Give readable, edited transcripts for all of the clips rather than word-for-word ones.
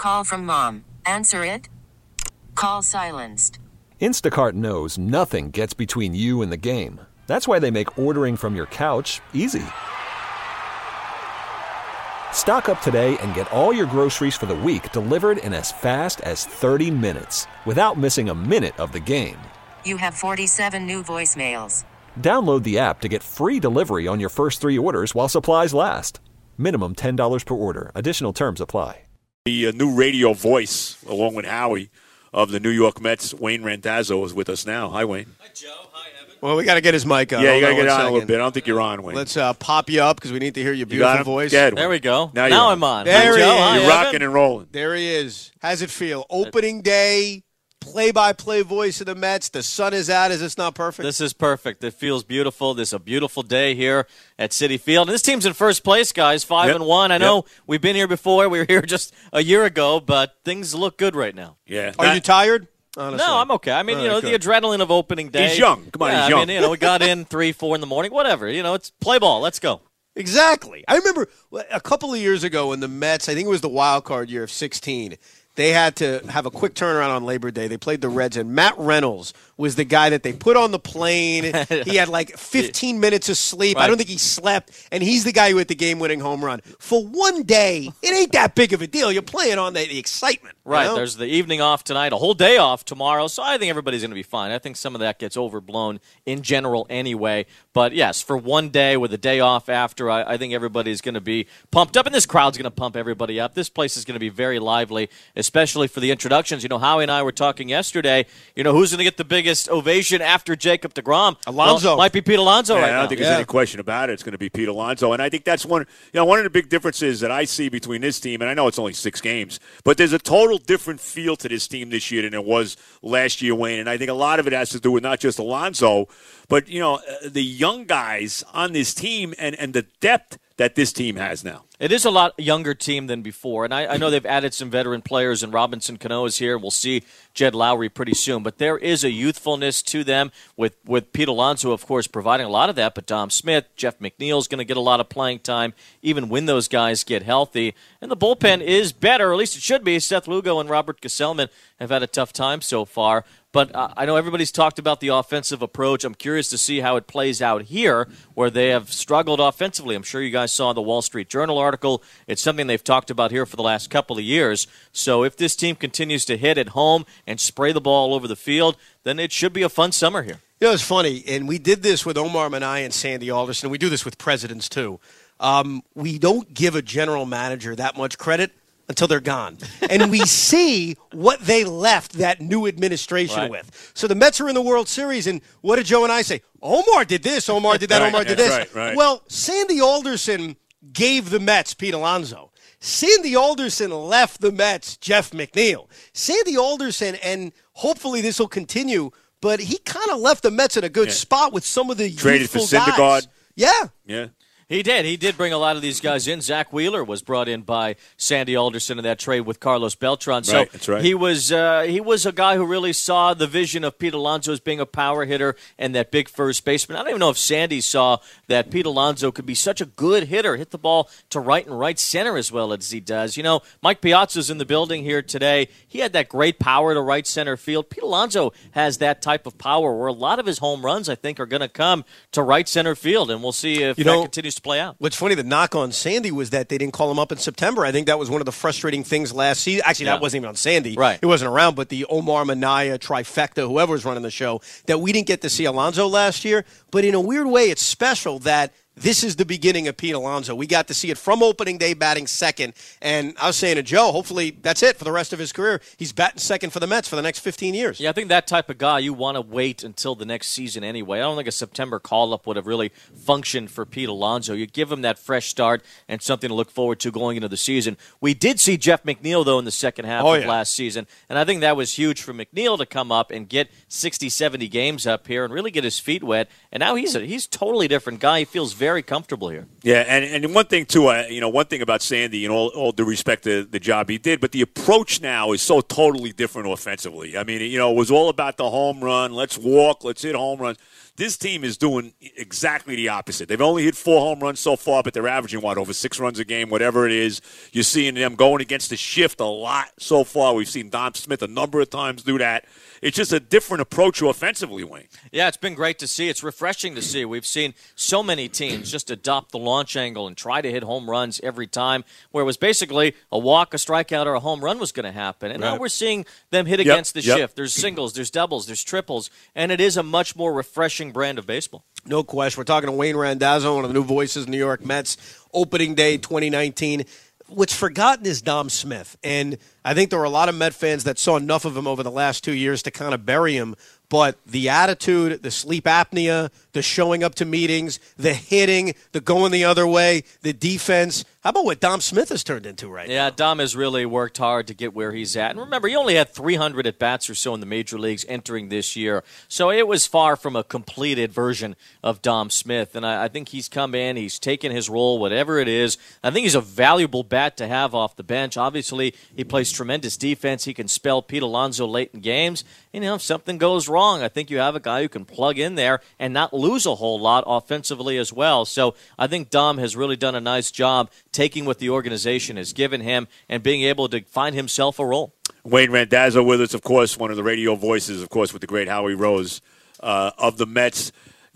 Call from mom. Answer it. Call silenced. Instacart knows nothing gets between you and the game. That's why they make ordering from your couch easy. Stock up today and get all your groceries for the week delivered in as fast as 30 minutes without missing a minute of the game. You have 47 new voicemails. Download the app to get free delivery on your first 3 orders while supplies last. Minimum $10 per order. Additional terms apply. The new radio voice, along with Howie, of the New York Mets, Wayne Randazzo, is with us now. Hi, Wayne. Hi, Joe. Hi, Evan. Well, we got to get his mic on. Yeah, you got to get on a little bit. I don't think you're on, Wayne. Let's pop you up because we need to hear your beautiful voice. There we go. Now I'm on. There he is. Hi, you're rocking and rolling. There he is. How's it feel? Opening day, play-by-play voice of the Mets. The sun is out. Is this not perfect? This is perfect. It feels beautiful. This is a beautiful day here at Citi Field. And this team's in first place, guys, 5-1. I know we've been here before. We were here just a year ago, but things look good right now. Yeah. Are you tired? Honestly. No, I'm okay. I mean, the adrenaline of opening day. He's young. Come on, he's young. I mean, we got in 3, 4 in the morning, whatever. It's play ball. Let's go. Exactly. I remember a couple of years ago when the Mets, I think it was the wild card year of 16, they had to have a quick turnaround on Labor Day. They played the Reds, and Matt Reynolds was the guy that they put on the plane. He had like 15 minutes of sleep. Right. I don't think he slept, and he's the guy who hit the game-winning home run. For one day, it ain't that big of a deal. You're playing on the excitement. Right. You know? There's the evening off tonight, a whole day off tomorrow, so I think everybody's going to be fine. I think some of that gets overblown in general anyway. But, yes, for one day with a day off after, I think everybody's going to be pumped up, and this crowd's going to pump everybody up. This place is going to be very lively, especially for the introductions. Howie and I were talking yesterday, who's going to get the biggest ovation after Jacob deGrom? Alonso. Well, might be Pete Alonso right now. I don't think there's any question about it. It's going to be Pete Alonso. And I think that's one of the big differences that I see between this team, and I know it's only 6 games, but there's a total different feel to this team this year than it was last year, Wayne. And I think a lot of it has to do with not just Alonso, but, the young guys on this team and the depth that this team has now. It is a lot younger team than before, and I know they've added some veteran players, and Robinson Cano is here. We'll see Jed Lowry pretty soon, but there is a youthfulness to them with Pete Alonso, of course, providing a lot of that, but Dom Smith, Jeff McNeil's going to get a lot of playing time, even when those guys get healthy, and the bullpen is better, or at least it should be. Seth Lugo and Robert Gesellman have had a tough time so far, but I know everybody's talked about the offensive approach. I'm curious to see how it plays out here, where they have struggled offensively. I'm sure you guys saw the Wall Street Journal article. It's something they've talked about here for the last couple of years. So if this team continues to hit at home and spray the ball all over the field, then it should be a fun summer here. It's funny, and we did this with Omar Minaya and Sandy Alderson. We do this with presidents, too. We don't give a general manager that much credit until they're gone. And we see what they left that new administration with. So the Mets are in the World Series, and what did Joe and I say? Omar did this, Omar did that, Omar did this. Right. Well, Sandy Alderson gave the Mets Pete Alonso. Sandy Alderson left the Mets Jeff McNeil. Sandy Alderson, and hopefully this will continue, but he kind of left the Mets in a good spot with some of the traded for youthful Syndergaard. guys. Yeah. He did. He did bring a lot of these guys in. Zach Wheeler was brought in by Sandy Alderson in that trade with Carlos Beltran. So right, that's right. he was a guy who really saw the vision of Pete Alonso as being a power hitter and that big first baseman. I don't even know if Sandy saw that Pete Alonso could be such a good hitter, hit the ball to right and right center as well as he does. Mike Piazza's in the building here today. He had that great power to right center field. Pete Alonso has that type of power where a lot of his home runs, I think, are going to come to right center field, and we'll see if that continues to play out. What's funny, the knock on Sandy was that they didn't call him up in September. I think that was one of the frustrating things last season. Actually, that wasn't even on Sandy. Right. It wasn't around, but the Omar Minaya trifecta, whoever was running the show, that we didn't get to see Alonso last year. But in a weird way, it's special that this is the beginning of Pete Alonso. We got to see it from opening day, batting second. And I was saying to Joe, hopefully that's it for the rest of his career. He's batting second for the Mets for the next 15 years. Yeah, I think that type of guy, you want to wait until the next season anyway. I don't think a September call-up would have really functioned for Pete Alonso. You give him that fresh start and something to look forward to going into the season. We did see Jeff McNeil, though, in the second half of last season. And I think that was huge for McNeil to come up and get 60, 70 games up here and really get his feet wet. And now he's a totally different guy. He feels very comfortable here. Yeah, and one thing, too, one thing about Sandy, and all due respect to the job he did, but the approach now is so totally different offensively. I mean, it was all about the home run. Let's walk. Let's hit home runs. This team is doing exactly the opposite. They've only hit 4 home runs so far, but they're averaging, over 6 runs a game, whatever it is. You're seeing them going against the shift a lot so far. We've seen Dom Smith a number of times do that. It's just a different approach offensively, Wayne. Yeah, it's been great to see. It's refreshing to see. We've seen so many teams just adopt the launch angle and try to hit home runs every time, where it was basically a walk, a strikeout, or a home run was going to happen. And now we're seeing them hit against the shift. There's singles, there's doubles, there's triples, and it is a much more refreshing brand of baseball. No question. We're talking to Wayne Randazzo, one of the new voices of New York Mets, opening day 2019. What's forgotten is Dom Smith, and I think there were a lot of Met fans that saw enough of him over the last 2 years to kind of bury him. But the attitude, the sleep apnea, the showing up to meetings, the hitting, the going the other way, the defense. How about what Dom Smith has turned into right now? Yeah, Dom has really worked hard to get where he's at. And remember, he only had 300 at-bats or so in the major leagues entering this year. So it was far from a completed version of Dom Smith. And I think he's come in, he's taken his role, whatever it is. I think he's a valuable bat to have off the bench. Obviously, he plays tremendous defense. He can spell Pete Alonso late in games. And, if something goes wrong, I think you have a guy who can plug in there and not lose a whole lot offensively as well. So I think Dom has really done a nice job taking what the organization has given him and being able to find himself a role. Wayne Randazzo with us, of course, one of the radio voices, of course, with the great Howie Rose of the Mets.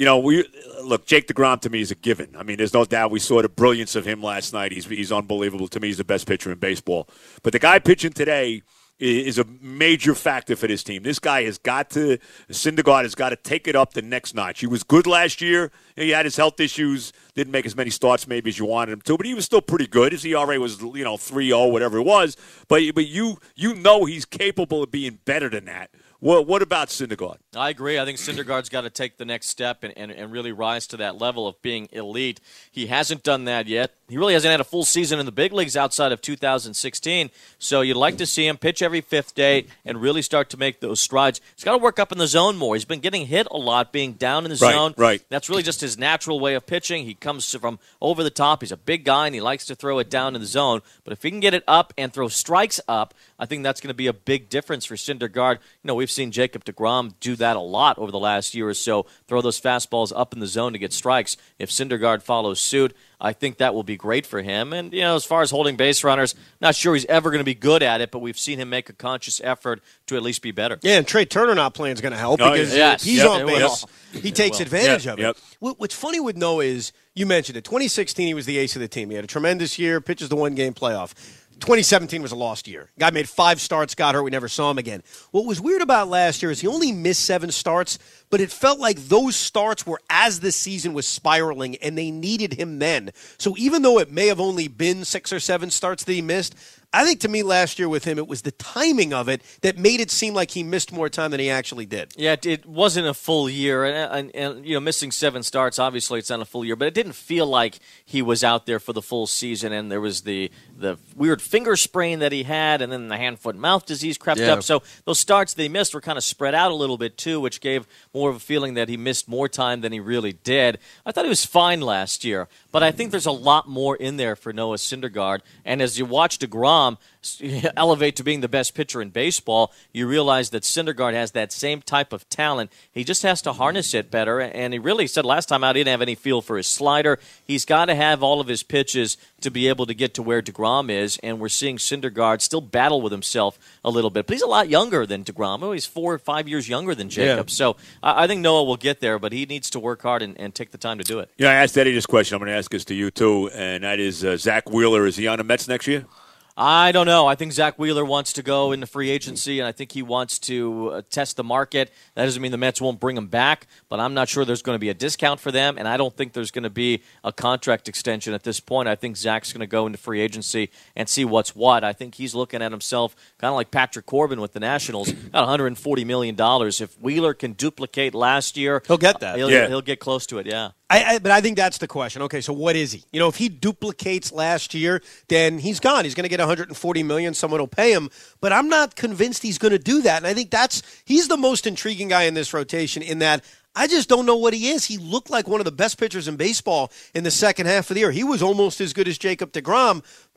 Look, Jake DeGrom to me is a given. I mean, there's no doubt we saw the brilliance of him last night. He's unbelievable. To me, he's the best pitcher in baseball. But the guy pitching today is a major factor for this team. This guy Syndergaard has got to take it up the next notch. He was good last year. He had his health issues, didn't make as many starts maybe as you wanted him to, but he was still pretty good. His ERA was, 3.0, whatever it was. But you know he's capable of being better than that. What about Syndergaard? I agree. I think Syndergaard's got to take the next step and really rise to that level of being elite. He hasn't done that yet. He really hasn't had a full season in the big leagues outside of 2016. So you'd like to see him pitch every fifth day and really start to make those strides. He's got to work up in the zone more. He's been getting hit a lot, being down in the zone. Right. That's really just his natural way of pitching. He comes from over the top. He's a big guy, and he likes to throw it down in the zone. But if he can get it up and throw strikes up, I think that's going to be a big difference for Syndergaard. We've seen Jacob deGrom do that a lot over the last year or so, throw those fastballs up in the zone to get strikes. If Syndergaard follows suit, I think that will be great for him. And, as far as holding base runners, not sure he's ever going to be good at it, but we've seen him make a conscious effort to at least be better. Yeah, and Trey Turner not playing is going to help because he's on base. He takes advantage of it. What's funny with Noah is, you mentioned it, 2016 he was the ace of the team. He had a tremendous year, pitches the one-game playoff. 2017 was a lost year. Guy made 5 starts, got hurt. We never saw him again. What was weird about last year is he only missed 7 starts, but it felt like those starts were as the season was spiraling, and they needed him then. So even though it may have only been 6 or 7 starts that he missed, I think to me last year with him, it was the timing of it that made it seem like he missed more time than he actually did. Yeah, it wasn't a full year, and missing 7 starts, obviously it's not a full year, but it didn't feel like he was out there for the full season, and there was the weird finger sprain that he had, and then the hand, foot, mouth disease crept up. So those starts that he missed were kind of spread out a little bit too, which gave more of a feeling that he missed more time than he really did. I thought he was fine last year, but I think there's a lot more in there for Noah Syndergaard, and as you watch DeGrom elevate to being the best pitcher in baseball, you realize that Syndergaard has that same type of talent. He just has to harness it better, and he really said last time out he didn't have any feel for his slider. He's got to have all of his pitches to be able to get to where DeGrom is, and we're seeing Syndergaard still battle with himself a little bit. But he's a lot younger than DeGrom. He's 4 or 5 years younger than Jacob. So I think Noah will get there, but he needs to work hard and take the time to do it. I asked Eddie this question. I'm going to ask this to you, too, and that is Zach Wheeler. Is he on the Mets next year? I don't know. I think Zach Wheeler wants to go into free agency, and I think he wants to test the market. That doesn't mean the Mets won't bring him back, but I'm not sure there's going to be a discount for them, and I don't think there's going to be a contract extension at this point. I think Zach's going to go into free agency and see what's what. I think he's looking at himself kind of like Patrick Corbin with the Nationals, got $140 million. If Wheeler can duplicate last year, he'll get that. He'll get close to it, yeah. But I think that's the question. Okay, so what is he? If he duplicates last year, then he's gone. He's going to get $140 million. Someone will pay him. But I'm not convinced he's going to do that. And I think he's the most intriguing guy in this rotation in that I just don't know what he is. He looked like one of the best pitchers in baseball in the second half of the year. He was almost as good as Jacob deGrom.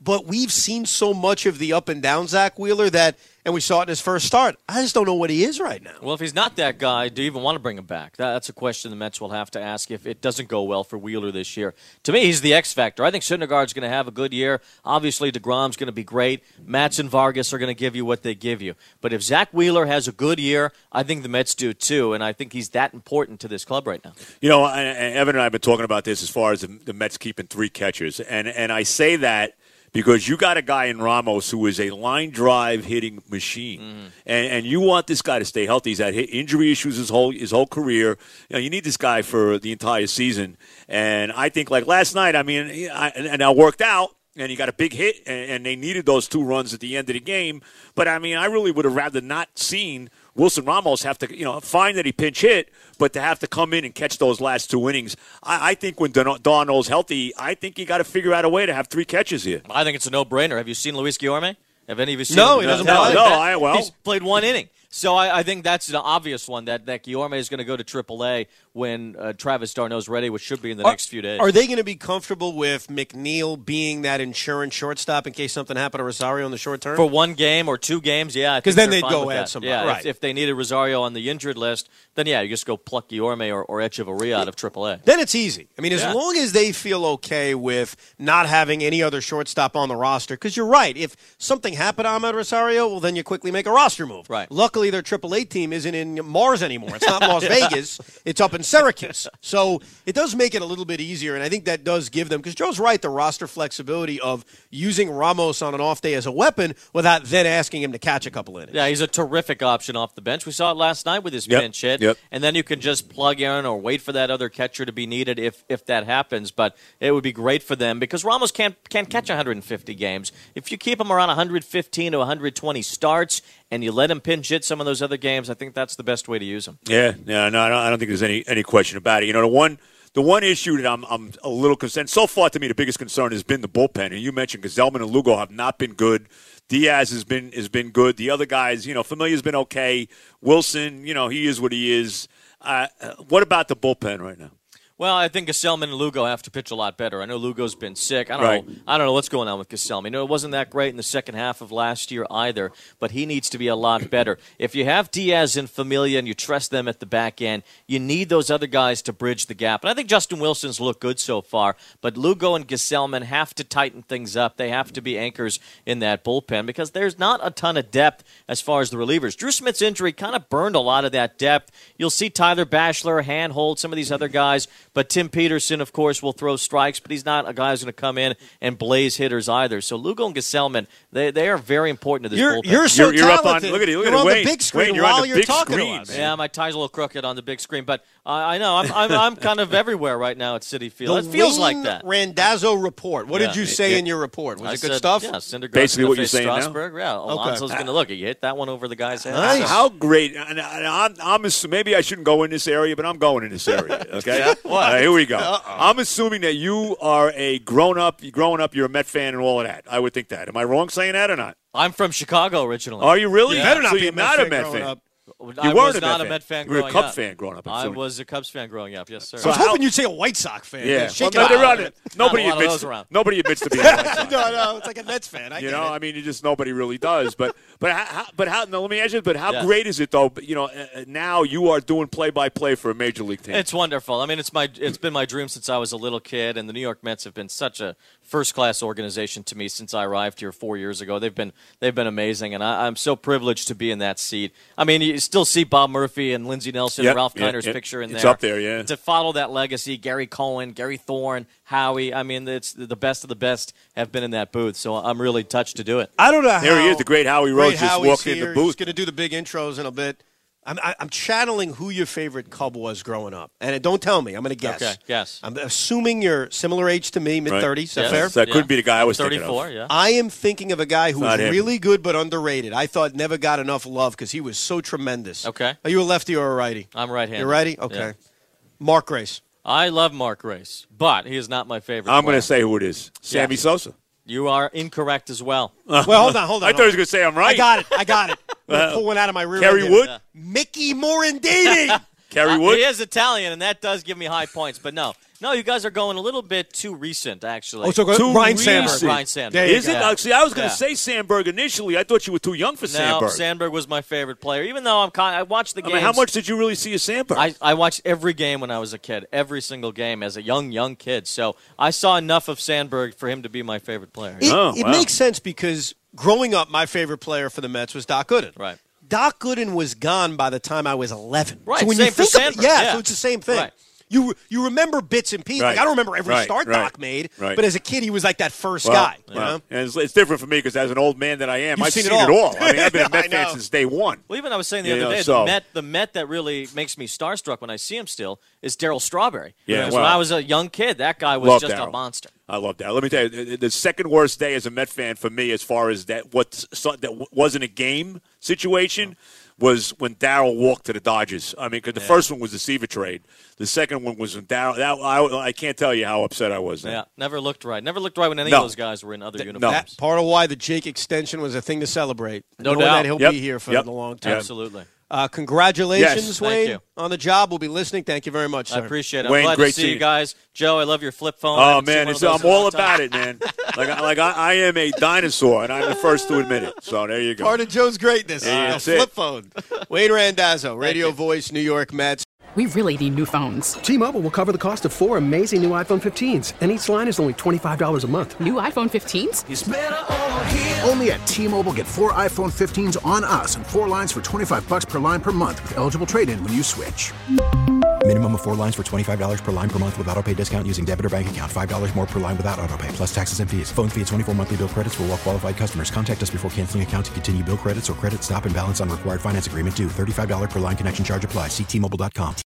but we've seen so much of the up and down Zach Wheeler that, and we saw it in his first start, I just don't know what he is right now. Well, if he's not that guy, do you even want to bring him back? That's a question the Mets will have to ask if it doesn't go well for Wheeler this year. To me, he's the X factor. I think Syndergaard's going to have a good year. Obviously, DeGrom's going to be great. Matz and Vargas are going to give you what they give you. But if Zach Wheeler has a good year, I think the Mets do too, and I think he's that important to this club right now. You know, Evan and I have been talking about this as far as the Mets keeping 3 catchers, and I say that because you got a guy in Ramos who is a line drive hitting machine, and you want this guy to stay healthy. He's had injury issues his whole career. You need this guy for the entire season. And I think like last night, I mean, and I worked out. And he got a big hit, and they needed those 2 runs at the end of the game. But, I mean, I really would have rather not seen Wilson Ramos have to, fine that he pinch hit, but to have to come in and catch those last 2 innings. I think when Darnold's healthy, I think you got to figure out a way to have 3 catches here. I think it's a no-brainer. Have you seen Luis Guillorme? Have any of you seen No, him? he doesn't play. He's played 1 inning. So I think that's an obvious one, that Guillorme is going to go to AAA when Travis d'Arnaud's ready, which should be in the next few days. Are they going to be comfortable with McNeil being that insurance shortstop in case something happened to Rosario in the short term? For 1 game or 2 games, yeah. Because then they'd go add somebody. Yeah, right. if they needed Rosario on the injured list, then, yeah, you just go pluck Guillorme or Echeverria out of AAA. Then it's easy. I mean, as long as they feel okay with not having any other shortstop on the roster, because you're right, if something happened to Ahmed Rosario, well, then you quickly make a roster move. Right. Luckily, their AAA team isn't in Mars anymore. It's not Las Vegas. It's up in Syracuse. So it does make it a little bit easier, and I think that does give them, because Joe's right, the roster flexibility of using Ramos on an off day as a weapon without then asking him to catch a couple innings. Yeah, he's a terrific option off the bench. We saw it last night with his pinch hit. And then you can just plug in or wait for that other catcher to be needed if that happens. But it would be great for them because Ramos can't catch 150 games. If you keep him around 115 to 120 starts and you let him pinch hit some of those other games, I think that's the best way to use him. Yeah, no, I don't think there's any question about it. The one issue that I'm a little concerned, so far to me the biggest concern has been the bullpen. And you mentioned Gesellman and Lugo have not been good. Diaz has been good. The other guys, Familia's been okay. Wilson, he is what he is. What about the bullpen right now? Well, I think Gesellman and Lugo have to pitch a lot better. I know Lugo's been sick. I don't know what's going on with Gesellman. It wasn't that great in the second half of last year either, but he needs to be a lot better. If you have Diaz and Familia and you trust them at the back end, you need those other guys to bridge the gap. And I think Justin Wilson's looked good so far, but Lugo and Gesellman have to tighten things up. They have to be anchors in that bullpen because there's not a ton of depth as far as the relievers. Drew Smith's injury kind of burned a lot of that depth. You'll see Tyler Bachelor, Handhold, some of these other guys. But Tim Peterson, of course, will throw strikes, but he's not a guy who's going to come in and blaze hitters either. So Lugo and Gesellman, they are very important to this bullpen. You're so you're up on, talented. look at You're on the big screen Wayne, while you're big talking screen, to us. Yeah, my tie's a little crooked on the big screen, but I know. I'm kind of everywhere right now at Citi Field. It feels like that. Randazzo report. What did you say in your report? Was it good stuff? Yeah, Syndergaard's basically what you're face saying Strasburg. Yeah, Alonso's going to look. You hit that one over the guy's head. Nice. How great! And I'm assuming, maybe I shouldn't go in this area, but I'm going in this area. Okay, here we go. I'm assuming that you are a grown up. You're a Met fan and all of that. I would think that. Am I wrong saying that or not? I'm from Chicago originally. Are you really? You better not so be you're a Met not fan a Met growing fan. up. I was not a Met fan You were growing a Cubs up. fan growing up. I was a Cubs fan growing up. Yes, sir. I was hoping you'd say a White Sox fan. Yeah, Shake well, it they're out. on it. Nobody Not a lot of admits. those around. Nobody admits to being a White Sox. No, it's like a Mets fan. I get it. I mean, you just nobody really does. But how? No, let me ask you. But how Yeah. great is it though? Now you are doing play-by-play for a major league team. It's wonderful. I mean, it's been my dream since I was a little kid, and the New York Mets have been such a first-class organization to me since I arrived here 4 years ago. They've been amazing, and I'm so privileged to be in that seat. I mean, you still see Bob Murphy and Lindsey Nelson, and Ralph Kiner's picture in there. It's up there, yeah. To follow that legacy, Gary Cohen, Gary Thorne, Howie. I mean, it's the best of the best have been in that booth, so I'm really touched to do it. I don't know how. There he is, the great Howie Rose, just Howie's walking in here. the booth. He's going to do the big intros in a bit. I'm channeling who your favorite Cub was growing up. And don't tell me. I'm going to guess. Okay, guess. I'm assuming you're similar age to me, mid-30s. Is that Yes. fair? That could be the guy I was 34, thinking of. yeah. I am thinking of a guy who was Not him. really good but underrated. I thought never got enough love because he was so tremendous. Okay. Are you a lefty or a righty? I'm right-handed. You're righty? Okay. Yeah. Mark Grace. I love Mark Grace, but he is not my favorite I'm going player. to say who it is. Sammy Sosa. You are incorrect as well. Well, hold on. I thought he was going to say I'm right. I got it. I'm pulling out of my rear Kerry end. Wood? Mickey Morandini. Kerry Wood? He is Italian, and that does give me high points. But no, No, you guys are going a little bit too recent, actually. Oh, so go Too Ryan recent. Sandberg. Ryan Sandberg. There you Is it? go. See, I was going to Yeah. say Sandberg initially. I thought you were too young for No, Sandberg. Sandberg was my favorite player. Even though I watched the I games. mean, how much did you really see of Sandberg? I watched every game when I was a kid, every single game as a young kid. So I saw enough of Sandberg for him to be my favorite player. It makes sense because growing up, my favorite player for the Mets was Doc Gooden. Right. Doc Gooden was gone by the time I was 11. Right, So when same you for think of Sandberg. yeah, Yeah. so it's the same thing. Right. You remember bits and pieces. Right. Like, I don't remember every Right, start right, Doc made, right. but as a kid, he was like that first guy. You know? And it's different for me because as an old man that I am, You've I've seen seen it it all. all. I mean, I've been a I Met fan know. since day one. Well, even I was saying the You other know, day, so- the Met that really makes me starstruck when I see him still is Darryl Strawberry. Yeah, Because well, when I was a young kid, that guy was love just a Darryl. monster. I love that. Let me tell you, the second worst day as a Met fan for me, as far as that wasn't a game situation, was when Darryl walked to the Dodgers. I mean, because the first one was the Seaver trade. The second one was when Darryl. I can't tell you how upset I was then. Yeah, never looked right. Never looked right when any No. of those guys were in other uniforms. That part of why the Jake extension was a thing to celebrate. No Knowing doubt. that he'll Yep. be here for Yep. the long term. Absolutely. Congratulations, Yes. Wayne, Thank you. on the job. We'll be listening. Thank you very much, sir. I appreciate it. I'm Wayne, glad great to see seeing you you. guys. Joe, I love your flip phone. I Oh haven't seen man, one of those I'm in a all long time. about it, man. I am a dinosaur, and I'm the first to admit it. So there you go. Part of Joe's greatness. Yeah, A that's flip it. phone. Wayne Randazzo, radio voice, New York Mets. We really need new phones. T-Mobile will cover the cost of 4 amazing new iPhone 15s, and each line is only $25 a month. New iPhone 15s? Only at T-Mobile, get 4 iPhone 15s on us and 4 lines for $25 per line per month with eligible trade-in when you switch. Minimum of 4 lines for $25 per line per month with auto pay discount using debit or bank account. $5 more per line without auto pay, plus taxes and fees. Phone fee at 24 monthly bill credits for well-qualified customers. Contact us before canceling account to continue bill credits or credit stop and balance on required finance agreement due. $35 per line connection charge applies. See T-Mobile.com.